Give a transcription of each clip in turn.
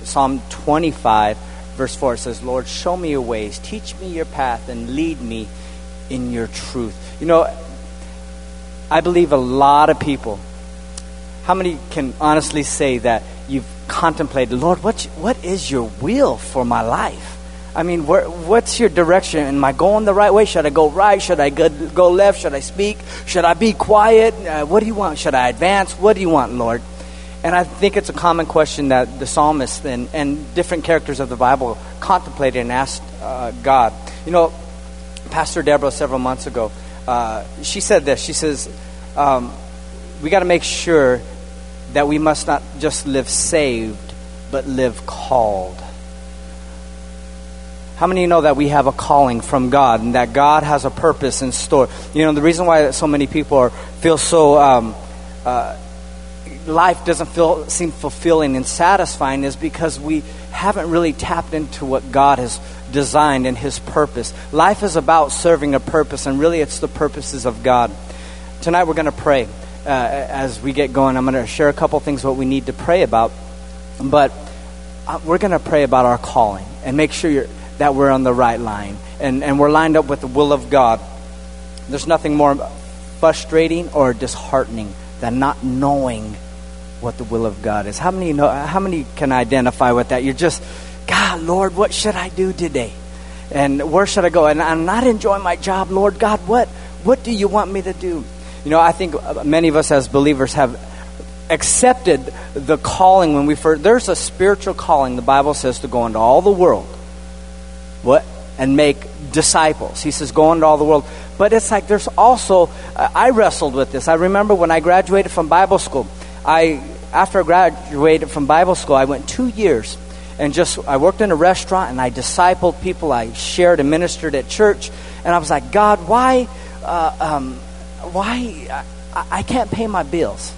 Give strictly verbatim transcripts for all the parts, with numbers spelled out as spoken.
Psalm twenty-five, verse four, it says, Lord, show me your ways, teach me your path, and lead me in your truth. You know, I believe a lot of people, how many can honestly say that you've contemplated, Lord, what what is your will for my life? I mean, where, what's your direction? Am I going the right way? Should I go right? Should I go, go left? Should I speak? Should I be quiet? Uh, what do you want? Should I advance? What do you want, Lord? And I think it's a common question that the psalmist and, and different characters of the Bible contemplated and asked uh, God. You know, Pastor Deborah several months ago, uh, she said this. She says, um, we got to make sure that we must not just live saved, but live called. How many of you know that we have a calling from God and that God has a purpose in store? You know, the reason why so many people are, feel so, um, uh, life doesn't feel seem fulfilling and satisfying is because we haven't really tapped into what God has designed and His purpose. Life is about serving a purpose, and really it's the purposes of God. Tonight we're going to pray. Uh, as we get going, I'm going to share a couple things what we need to pray about. But uh, we're going to pray about our calling and make sure you're that we're on the right line, and, and we're lined up with the will of God. There's nothing more frustrating or disheartening than not knowing what the will of God is. How many know? How many can identify with that? You're just, God, Lord, what should I do today? And where should I go? And I'm not enjoying my job, Lord God. What what do you want me to do? You know, I think many of us as believers have accepted the calling when we first. There's a spiritual calling. The Bible says to go into all the world. What? And make disciples. He says, go into all the world. But it's like there's also, uh, I wrestled with this. I remember when I graduated from Bible school, I after I graduated from Bible school, I went two years and just, I worked in a restaurant and I discipled people. I shared and ministered at church. And I was like, God, why, uh, um, why, I, I can't pay my bills.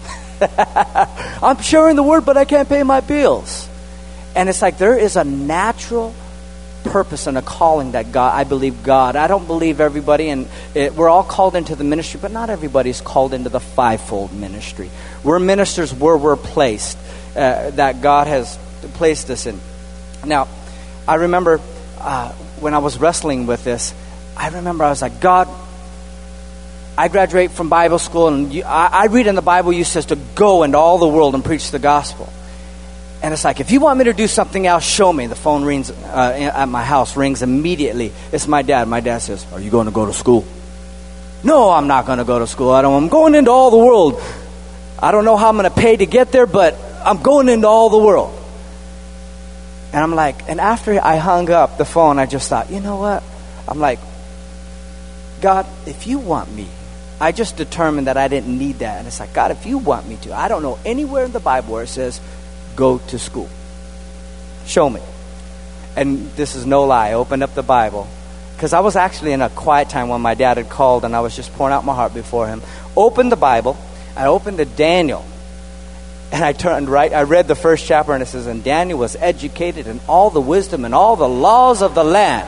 I'm sharing the word, but I can't pay my bills. And it's like there is a natural purpose and a calling that God, I believe God, I don't believe everybody, and it, we're all called into the ministry, but not everybody's called into the fivefold ministry. We're ministers where we're placed, uh, that God has placed us in. Now, I remember uh, when I was wrestling with this, I remember I was like, God, I graduate from Bible school, and you, I, I read in the Bible, you says to go into all the world and preach the gospel. And it's like, if you want me to do something else, show me. The phone rings uh, at my house, rings immediately. It's my dad. My dad says, are you going to go to school? No, I'm not going to go to school. I don't, I'm going into all the world. I don't know how I'm going to pay to get there, but I'm going into all the world. And I'm like, and after I hung up the phone, I just thought, you know what? I'm like, God, if you want me, I just determined that I didn't need that. And it's like, God, if you want me to, I don't know anywhere in the Bible where it says, go to school. Show me. And this is no lie. I opened up the Bible because I was actually in a quiet time when my dad had called and I was just pouring out my heart before him. Opened the Bible. I opened to Daniel. And I turned right. I read the first chapter and it says, and Daniel was educated in all the wisdom and all the laws of the land.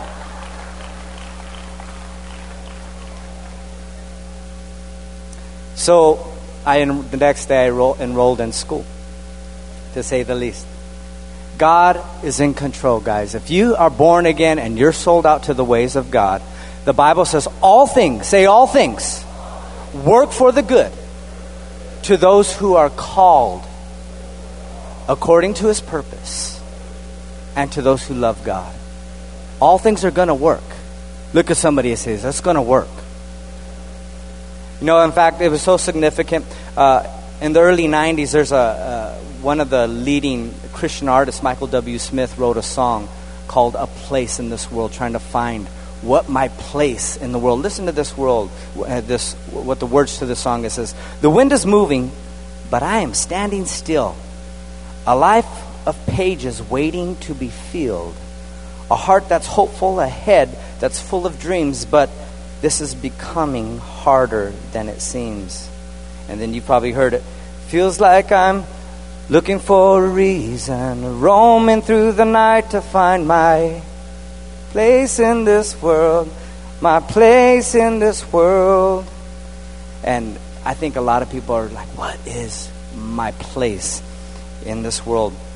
So I the next day I ro- enrolled in school, to say the least. God is in control, guys. If you are born again and you're sold out to the ways of God, the Bible says all things, say all things, work for the good to those who are called according to His purpose and to those who love God. All things are going to work. Look at somebody and say, that's going to work. You know, in fact, it was so significant. Uh, in the early nineties, there's a... Uh, one of the leading Christian artists, Michael W. Smith, wrote a song called A Place in This World, trying to find what my place in the world. Listen to this world, uh, this what the words to the song, it says, the wind is moving, but I am standing still. A life of pages waiting to be filled. A heart that's hopeful, a head that's full of dreams, but this is becoming harder than it seems. And then you probably heard it. Feels like I'm looking for a reason, roaming through the night to find my place in this world, my place in this world. And I think a lot of people are like, what is my place in this world?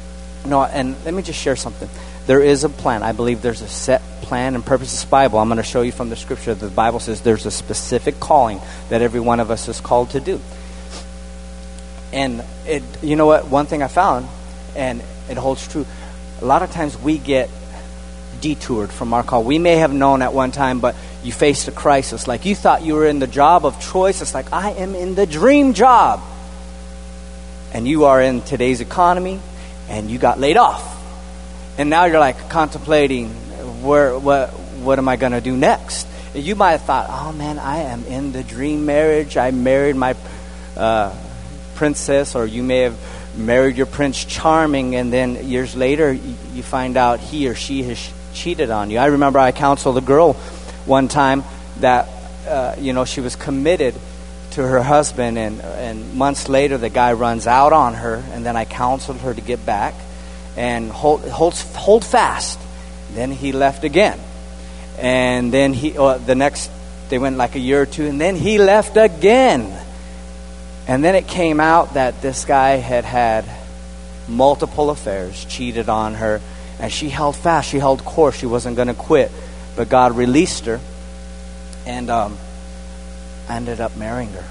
No, and let me just share something. There is a plan. I believe there's a set plan and purpose. This Bible, I'm going to show you from the scripture. The Bible says there's a specific calling that every one of us is called to do. And it, you know what? One thing I found, and it holds true, a lot of times we get detoured from our call. We may have known at one time, but you faced a crisis. Like you thought you were in the job of choice. It's like, I am in the dream job. And you are in today's economy, and you got laid off. And now you're like contemplating, where, what, what am I going to do next? And you might have thought, oh man, I am in the dream marriage. I married my uh, princess, or you may have married your Prince Charming, and then years later you, you find out he or she has cheated on you. I remember I counseled a girl one time that, uh, you know, she was committed to her husband, and, and months later the guy runs out on her, and then I counseled her to get back and hold hold, hold fast. Then he left again, and then he uh, the next they went like a year or two, and then he left again. And then it came out that this guy had had multiple affairs, cheated on her, and she held fast. She held course. She wasn't going to quit, but God released her, and um, I ended up marrying her.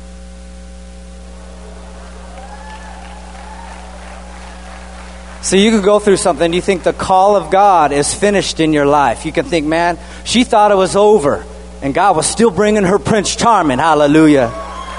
So you can go through something. You think the call of God is finished in your life. You can think, man, she thought it was over, and God was still bringing her Prince Charming. Hallelujah.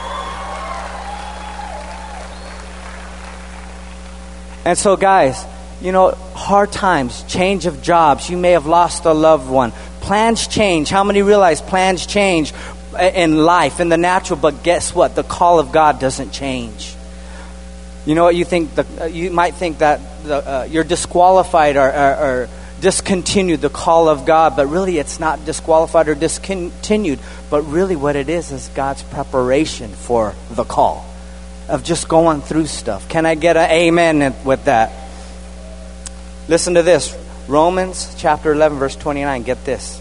And so, guys, you know, hard times, change of jobs. You may have lost a loved one. Plans change. How many realize plans change in life, in the natural? But guess what? The call of God doesn't change. You know what? You think the, uh, you might think that the, uh, you're disqualified or, or, or discontinued the call of God, but really it's not disqualified or discontinued. But really, what it is is God's preparation for the call of just going through stuff. Can I get an amen with that? Listen to this. Romans chapter eleven, verse twenty-nine. Get this.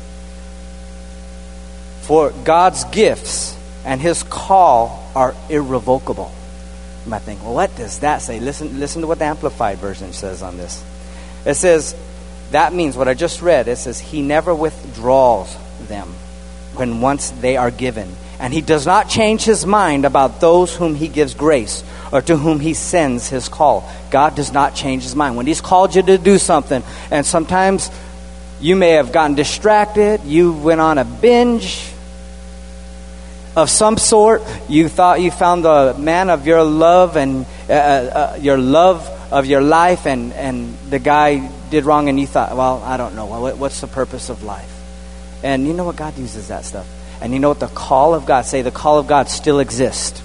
For God's gifts and His call are irrevocable. You might think, well, what does that say? Listen, listen to what the Amplified Version says on this. It says, that means what I just read. It says, He never withdraws them when once they are given. And He does not change His mind about those whom He gives grace or to whom He sends His call. God does not change His mind. When He's called you to do something, and sometimes you may have gotten distracted, you went on a binge of some sort, you thought you found the man of your love and uh, uh, your love of your life, and, and the guy did wrong, and you thought, well, I don't know, what, what's the purpose of life? And you know what? God uses that stuff. And you know what? The call of God, say the call of God still exists.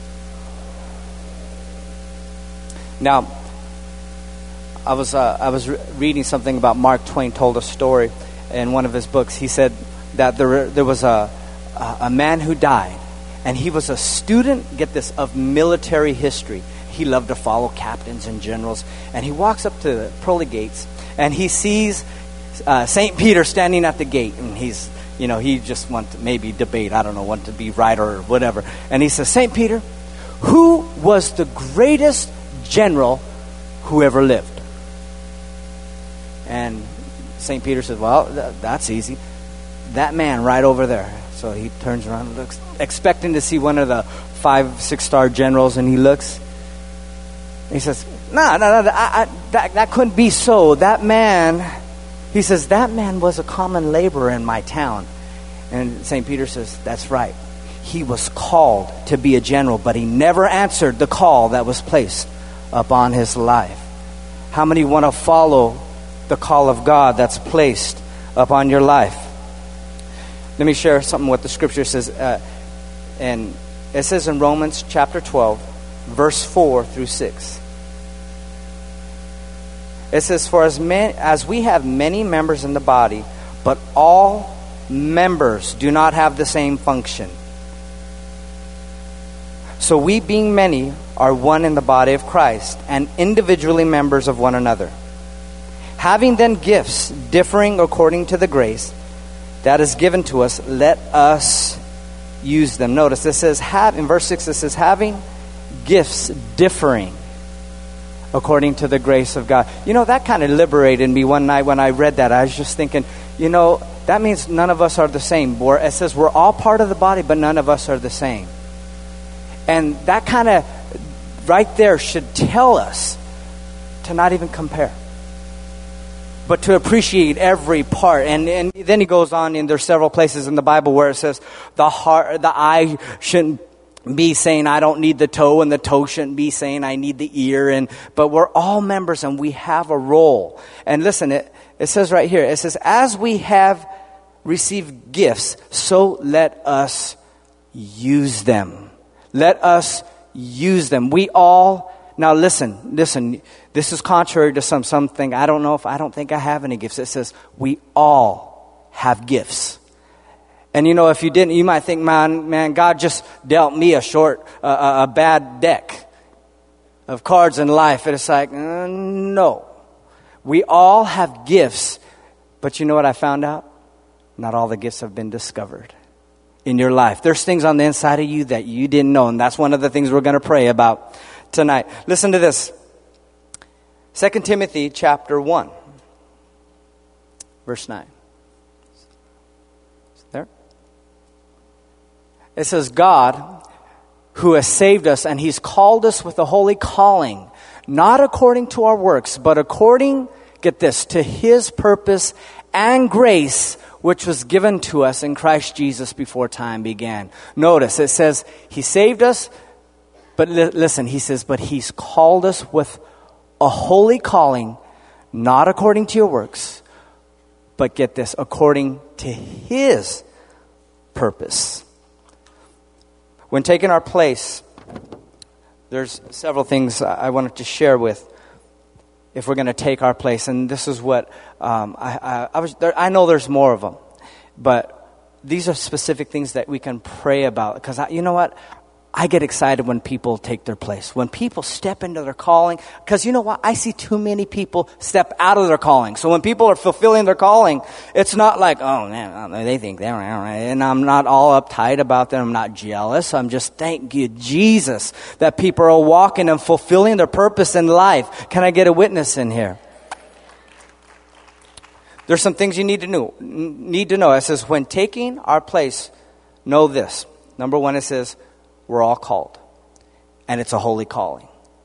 Now, I was uh, I was re- reading something about Mark Twain told a story in one of his books. He said that there there was a a man who died, and he was a student, get this, of military history. He loved to follow captains and generals, and he walks up to the pearly gates, and he sees uh, Saint Peter standing at the gate, and he's You know, he just wants to maybe debate, I don't know, want to be right or whatever. And he says, Saint Peter, who was the greatest general who ever lived? And Saint Peter says, well, th- that's easy. That man right over there. So he turns around and looks, expecting to see one of the five, six-star generals, and he looks. And he says, no, no, no, I, I, that, that couldn't be so. That man... He says, that man was a common laborer in my town. And Saint Peter says, that's right. He was called to be a general, but he never answered the call that was placed upon his life. How many want to follow the call of God that's placed upon your life? Let me share something what the scripture says. Uh, and it says in Romans chapter twelve, verse four through six. It says, for as many, as we have many members in the body, but all members do not have the same function. So we, being many, are one in the body of Christ, and individually members of one another. Having then gifts differing according to the grace that is given to us, let us use them. Notice, this says, have, in verse six, it says, having gifts differing according to the grace of God. You know, that kind of liberated me one night when I read that. I was just thinking, you know, that means none of us are the same. Where it says we're all part of the body, but none of us are the same. And that kind of right there should tell us to not even compare, but to appreciate every part. And, and then he goes on, and there's several places in the Bible where it says the heart, the eye shouldn't be saying I don't need the toe, and the toe shouldn't be saying I need the ear. And but we're all members, and we have a role. And listen, it, it says right here, it says, as we have received gifts, so let us use them. Let us use them. We all, now listen, listen, this is contrary to some, something, I don't know if, I don't think I have any gifts. It says we all have gifts. And you know, if you didn't, you might think, man, man, God just dealt me a short, uh, a bad deck of cards in life. And it's like, uh, no. We all have gifts. But you know what I found out? Not all the gifts have been discovered in your life. There's things on the inside of you that you didn't know. And that's one of the things we're going to pray about tonight. Listen to this. Second Timothy chapter one, verse nine. There. It says, God, who has saved us, and he's called us with a holy calling, not according to our works, but according, get this, to his purpose and grace, which was given to us in Christ Jesus before time began. Notice, it says, he saved us, but li- listen, he says, but he's called us with a holy calling, not according to your works, but get this, according to his purpose. When taking our place, there's several things I wanted to share with if we're going to take our place. And this is what um, I, I, I was. There, I know there's more of them, but these are specific things that we can pray about. Because you know what? I get excited when people take their place, when people step into their calling. Because you know what? I see too many people step out of their calling. So when people are fulfilling their calling, it's not like, oh, man, they think they're right. And I'm not all uptight about them. I'm not jealous. I'm just, thank you, Jesus, that people are walking and fulfilling their purpose in life. Can I get a witness in here? There's some things you need to know. Need to know. It says, when taking our place, know this. Number one, it says, we're all called, and it's a holy calling.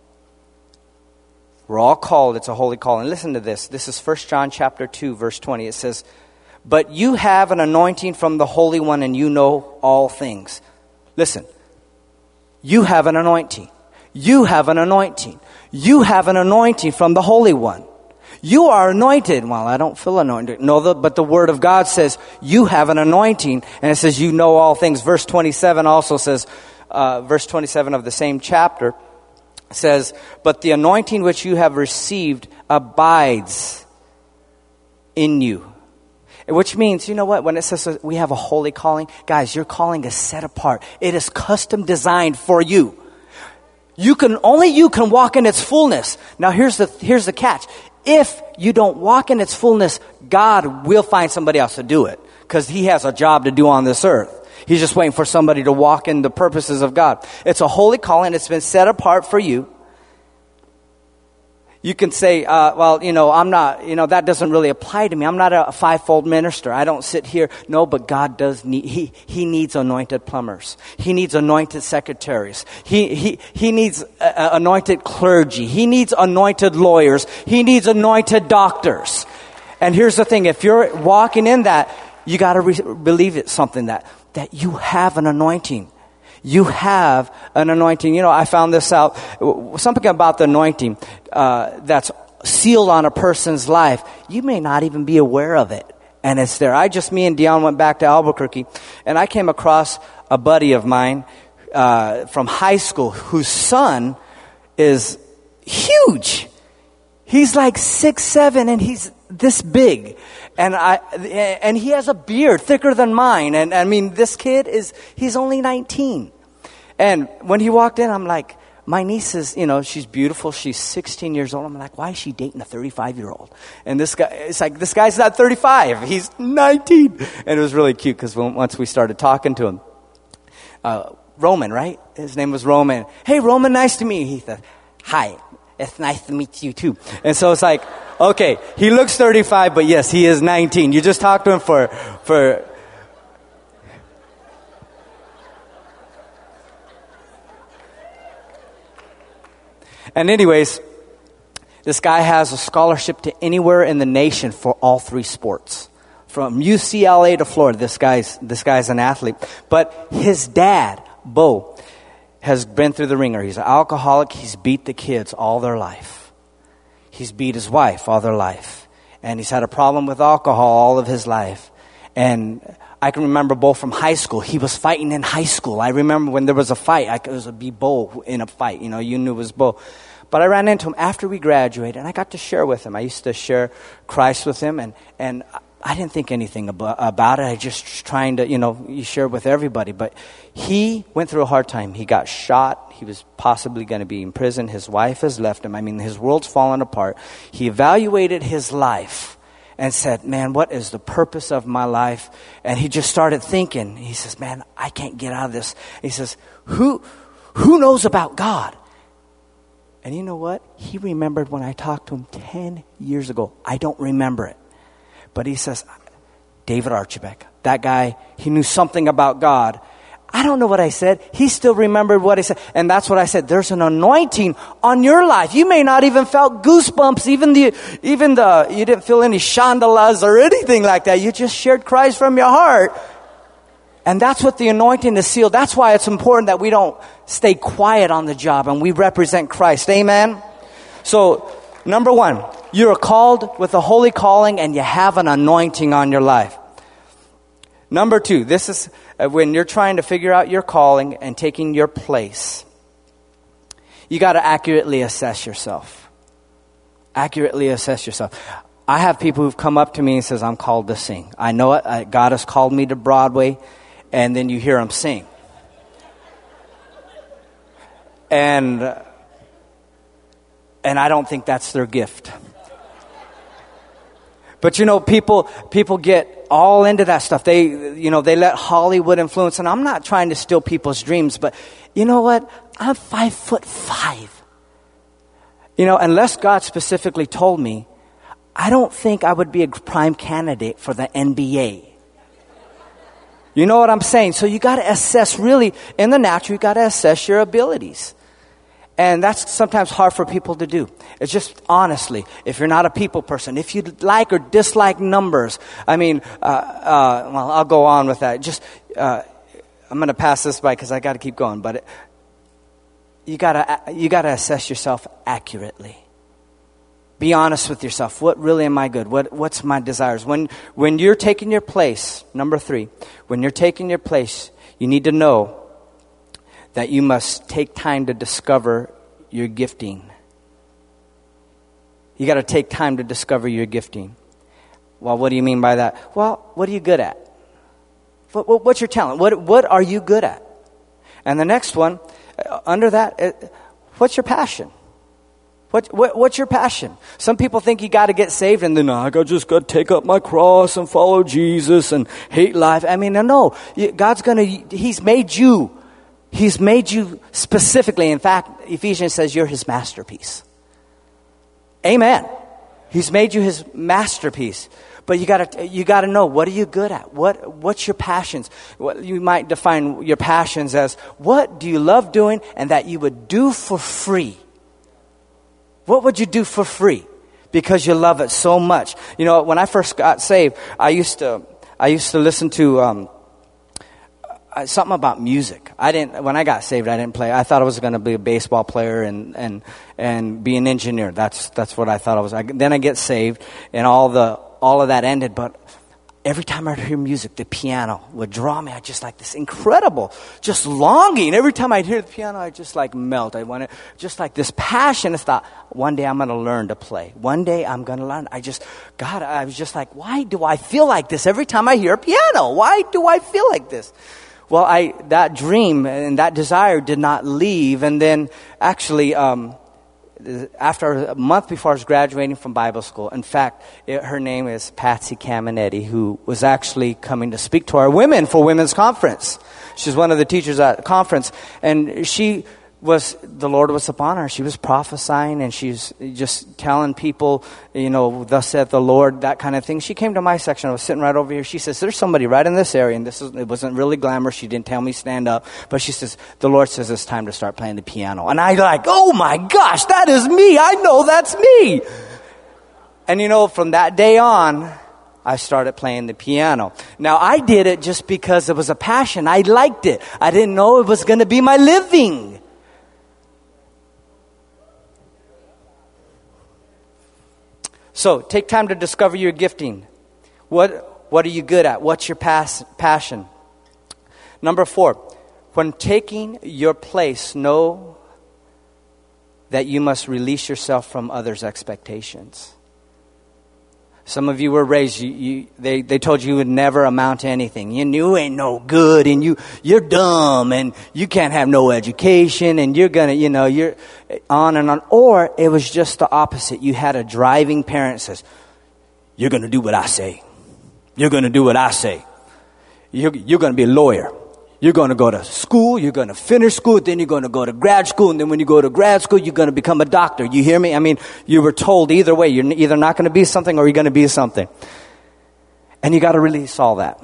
We're all called, it's a holy calling. Listen to this. This is First John chapter two, verse twenty. It says, but you have an anointing from the Holy One, and you know all things. Listen, you have an anointing. You have an anointing. You have an anointing from the Holy One. You are anointed. Well, I don't feel anointed. No, the, but the Word of God says you have an anointing, and it says you know all things. Verse twenty-seven also says, Uh, verse twenty-seven of the same chapter says, but the anointing which you have received abides in you. Which means, you know what, when it says we have a holy calling, guys, your calling is set apart. It is custom designed for you. You can, only you can walk in its fullness. Now here's the, here's the catch. If you don't walk in its fullness, God will find somebody else to do it, because he has a job to do on this earth. He's just waiting for somebody to walk in the purposes of God. It's a holy calling. It's been set apart for you. You can say, uh, well, you know, I'm not, you know, that doesn't really apply to me. I'm not a fivefold minister. I don't sit here. No, but God does need, he, he needs anointed plumbers. He needs anointed secretaries. He, he, he needs uh, anointed clergy. He needs anointed lawyers. He needs anointed doctors. And here's the thing. If you're walking in that, you got to re- believe it's something that, that you have an anointing. You have an anointing. You know, I found this out. Something about the anointing uh, that's sealed on a person's life. You may not even be aware of it. And it's there. I just, me and Dion went back to Albuquerque, and I came across a buddy of mine uh, from high school whose son is huge. He's like six, seven, and he's this big. And I, and he has a beard thicker than mine. And I mean, this kid is, he's only nineteen. And when he walked in, I'm like, my niece is, you know, she's beautiful. She's sixteen years old. I'm like, why is she dating a thirty-five year old? And this guy, it's like, this guy's not thirty-five. He's nineteen. And it was really cute because once we started talking to him, uh, Roman, right? His name was Roman. Hey, Roman, nice to meet you. He said, hi. it's nice to meet you too. And so it's like, okay, he looks thirty-five, but yes, he is nineteen. You just talk to him for, for, and anyways, this guy has a scholarship to anywhere in the nation for all three sports. From U C L A to Florida, this guy's, this guy's an athlete. But his dad, Bo, has been through the ringer. He's an alcoholic. He's beat the kids all their life. He's beat his wife all their life. And he's had a problem with alcohol all of his life. And I can remember Bo from high school. He was fighting in high school. I remember when there was a fight, I, it was a be Bo in a fight. You know, you knew it was Bo. But I ran into him after we graduated, and I got to share with him. I used to share Christ with him, and, and I didn't think anything about, about it. I just trying to, you know, you share with everybody. But he went through a hard time. He got shot. He was possibly going to be in prison. His wife has left him. I mean, his world's fallen apart. He evaluated his life and said, man, what is the purpose of my life? And he just started thinking. He says, man, I can't get out of this. He says, who, who knows about God? And you know what? He remembered when I talked to him ten years ago. I don't remember it. But he says, David Archibek, that guy, he knew something about God. I don't know what I said. He still remembered what I said. And that's what I said. There's an anointing on your life. You may not even felt goosebumps. Even the, even the, you didn't feel any shandalas or anything like that. You just shared Christ from your heart. And that's what the anointing is sealed. That's why it's important that we don't stay quiet on the job and we represent Christ. Amen? So, number one, you're called with a holy calling and you have an anointing on your life. Number two, this is uh, when you're trying to figure out your calling and taking your place. You got to accurately assess yourself. Accurately assess yourself. I have people who've come up to me and says, I'm called to sing. I know it. I, God has called me to Broadway. And then you hear them sing. And, and I don't think that's their gift. But you know, people, people get all into that stuff. They, you know, they let Hollywood influence. And I'm not trying to steal people's dreams, but you know what? I'm five foot five. You know, unless God specifically told me, I don't think I would be a prime candidate for the N B A. You know what I'm saying? So you got to assess really, in the natural, you got to assess your abilities. And that's sometimes hard for people to do. It's just honestly, if you're not a people person, if you like or dislike numbers, I mean, uh, uh, well, I'll go on with that. Just, uh, I'm going to pass this by because I got to keep going. But it, you got to you got to assess yourself accurately. Be honest with yourself. What really am I good? What What's my desires? When when you're taking your place, number three, when you're taking your place, you need to know that you must take time to discover your gifting. You got to take time to discover your gifting. Well, what do you mean by that? Well, what are you good at? What, what, what's your talent? What What are you good at? And the next one, uh, under that, uh, what's your passion? What, what, what's your passion? Some people think you got to get saved and then I just got to take up my cross and follow Jesus and hate life. I mean, no, God's going to, He's made you. He's made you specifically. In fact, Ephesians says you're His masterpiece. Amen. He's made you His masterpiece. But you got to you got to know, what are you good at? What what's your passions? What you might define your passions as, what do you love doing and that you would do for free? What would you do for free because you love it so much? You know, when I first got saved, I used to I used to listen to um, something about music. I didn't when I got saved. I didn't play. I thought I was going to be a baseball player and and and be an engineer. That's that's what I thought I was. I, then I get saved, and all the all of that ended. But every time I'd hear music, the piano would draw me. I just like this incredible, just longing. Every time I'd hear the piano, I just like melt. I wanted just like this passion. I thought, one day I'm going to learn to play. One day I'm going to learn. I just, God, I was just like, why do I feel like this every time I hear a piano? Why do I feel like this? Well, I that dream and that desire did not leave. And then actually, um, after a month before I was graduating from Bible school, in fact, it, her name is Patsy Caminetti, who was actually coming to speak to our women for women's conference. She's one of the teachers at the conference, and she was, the Lord was upon her. She was prophesying and she's just telling people, you know, thus saith the Lord, that kind of thing. She came to my section. I was sitting right over here. She says, there's somebody right in this area. And this is, it wasn't really glamorous. She didn't tell me stand up. But she says, the Lord says it's time to start playing the piano. And I like, oh my gosh, that is me. I know that's me. And you know, from that day on, I started playing the piano. Now, I did it just because it was a passion. I liked it. I didn't know it was going to be my living. So, take time to discover your gifting. What, what are you good at? What's your pas- passion? Number four, when taking your place, know that you must release yourself from others' expectations. Some of you were raised, you, you, they, they told you you would never amount to anything. You, you ain't no good, and you, you're dumb, and you can't have no education, and you're gonna, you know, you're on and on. Or it was just the opposite. You had a driving parent that says, you're gonna do what I say. You're gonna do what I say. You're, you're gonna be a lawyer. You're going to go to school, you're going to finish school, then you're going to go to grad school, and then when you go to grad school, you're going to become a doctor. You hear me? I mean, you were told either way, you're either not going to be something or you're going to be something. And you got to release all that.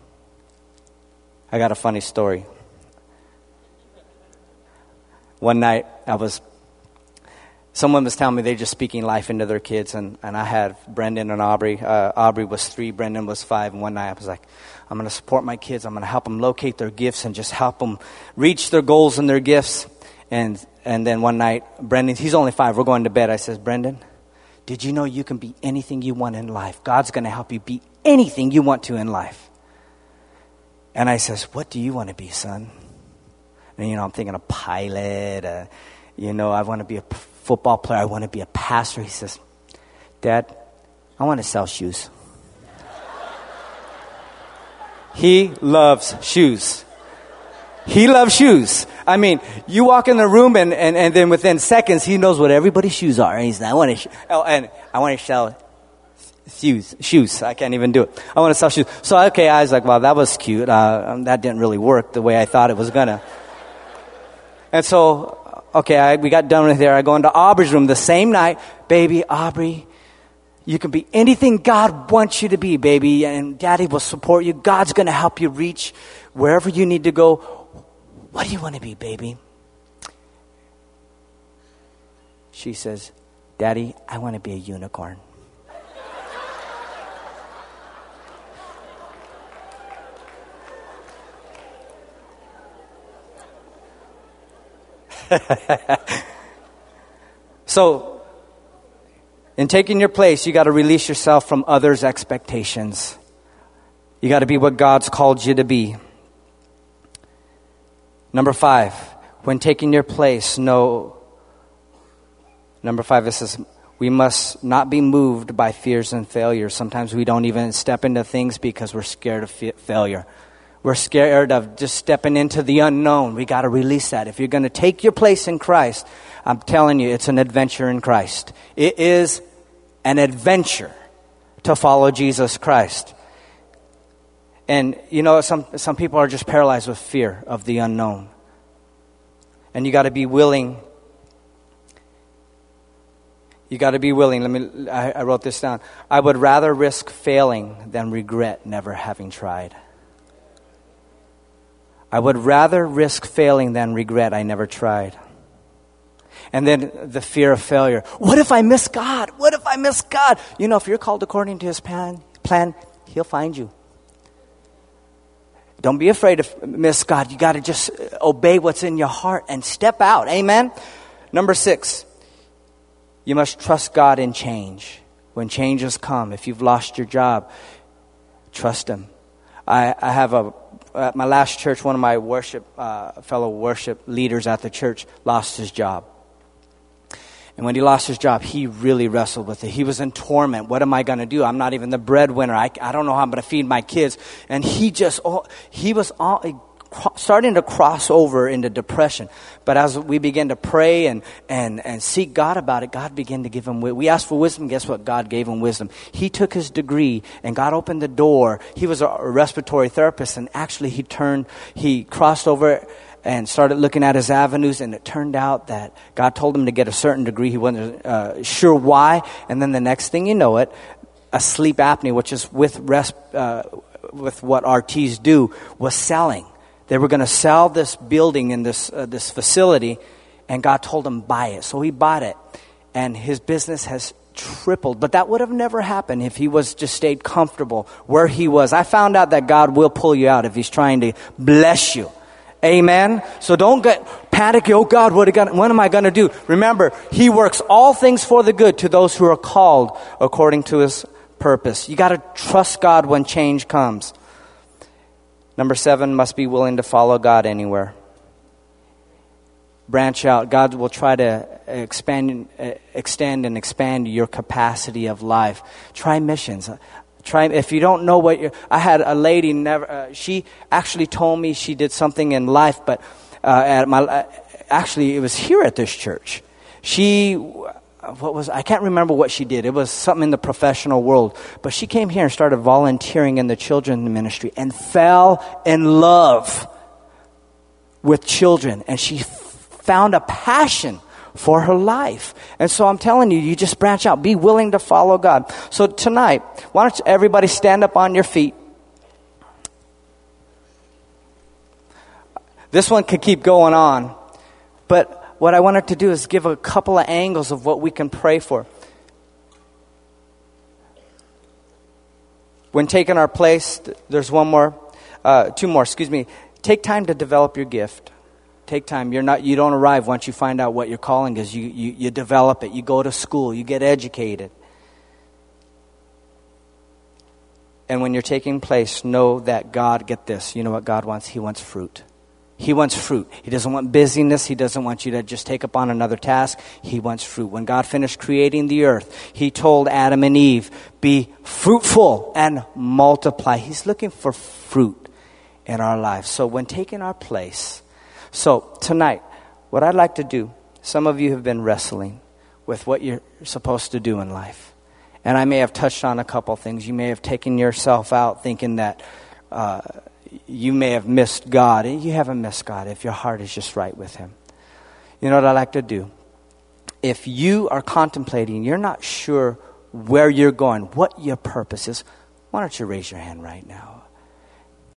I got a funny story. One night, I was, someone was telling me they're just speaking life into their kids, and, and I had Brendan and Aubrey. Uh, Aubrey was three, Brendan was five, and one night I was like, I'm going to support my kids. I'm going to help them locate their gifts and just help them reach their goals and their gifts. And and then one night, Brendan, he's only five. We're going to bed. I says, Brendan, did you know you can be anything you want in life? God's going to help you be anything you want to in life. And I says, what do you want to be, son? And, you know, I'm thinking a pilot. Uh, you know, I want to be a football player. I want to be a pastor. He says, Dad, I want to sell shoes. He loves shoes. He loves shoes. I mean, you walk in the room and, and, and then within seconds, he knows what everybody's shoes are. And he's like, I want to, sh- oh, and I want to sell shoes. Shoes. I can't even do it. I want to sell shoes. So, okay, I was like, well, that was cute. Uh, um, that didn't really work the way I thought it was gonna. And so, okay, I, we got done with there. I go into Aubrey's room the same night. Baby, Aubrey, you can be anything God wants you to be, baby, and Daddy will support you. God's going to help you reach wherever you need to go. What do you want to be, baby? She says, Daddy, I want to be a unicorn. So, in taking your place, you got to release yourself from others' expectations. You got to be what God's called you to be. Number five, when taking your place, know. Number five, it says, we must not be moved by fears and failures. Sometimes we don't even step into things because we're scared of fa- failure. We're scared of just stepping into the unknown. We got to release that. If you're going to take your place in Christ, I'm telling you, it's an adventure in Christ. It is an adventure to follow Jesus Christ. And, you know, some some people are just paralyzed with fear of the unknown. And you got to be willing. You got to be willing. Let me. I, I wrote this down. I would rather risk failing than regret never having tried. I would rather risk failing than regret I never tried. And then the fear of failure. What if I miss God? What if I miss God? You know, if you're called according to His plan, plan, He'll find you. Don't be afraid to miss God. You got to just obey what's in your heart and step out. Amen? Number six, you must trust God in change. When changes come, if you've lost your job, trust Him. I, I have a, at my last church, one of my worship, uh, fellow worship leaders at the church lost his job. And when he lost his job, he really wrestled with it. He was in torment. What am I going to do? I'm not even the breadwinner. I, I don't know how I'm going to feed my kids. And he just, oh, he was all, starting to cross over into depression. But as we began to pray and, and, and seek God about it, God began to give him, we asked for wisdom. Guess what? God gave him wisdom. He took his degree and God opened the door. He was a respiratory therapist, and actually he turned, he crossed over and started looking at his avenues, and it turned out that God told him to get a certain degree. He wasn't uh, sure why. And then the next thing you know it, a sleep apnea, which is with rest, uh, with what R Ts do, was selling. They were going to sell this building in this uh, this facility, and God told him, buy it. So he bought it, and his business has tripled. But that would have never happened if he was just stayed comfortable where he was. I found out that God will pull you out if he's trying to bless you. Amen. So don't get panic. Oh God, what, gonna, what am I going to do? Remember, he works all things for the good to those who are called according to his purpose. You got to trust God when change comes. Number seven, must be willing to follow God anywhere. Branch out. God will try to expand, extend and expand your capacity of life. Try missions. Try, if you don't know what you're, I had a lady, never, uh, she actually told me she did something in life, but uh, at my, uh, actually it was here at this church. She, what was, I can't remember what she did. It was something in the professional world. But she came here and started volunteering in the children's ministry and fell in love with children. And she f- found a passion for her life. And so I'm telling you, you just branch out. Be willing to follow God. So tonight, why don't you everybody stand up on your feet? This one could keep going on. But what I wanted to do is give a couple of angles of what we can pray for. When taking our place, there's one more, uh, two more, excuse me. Take time to develop your gift. Take time. You're not. You don't arrive once you find out what your calling is. You, you you develop it. You go to school. You get educated. And when you're taking place, know that God, get this, you know what God wants? He wants fruit. He wants fruit. He doesn't want busyness. He doesn't want you to just take up on another task. He wants fruit. When God finished creating the earth, he told Adam and Eve, be fruitful and multiply. He's looking for fruit in our lives. So when taking our place, so tonight, what I'd like to do, some of you have been wrestling with what you're supposed to do in life. And I may have touched on a couple things. You may have taken yourself out thinking that uh, you may have missed God. And you haven't missed God if your heart is just right with him. You know what I'd like to do? If you are contemplating, you're not sure where you're going, what your purpose is, why don't you raise your hand right now?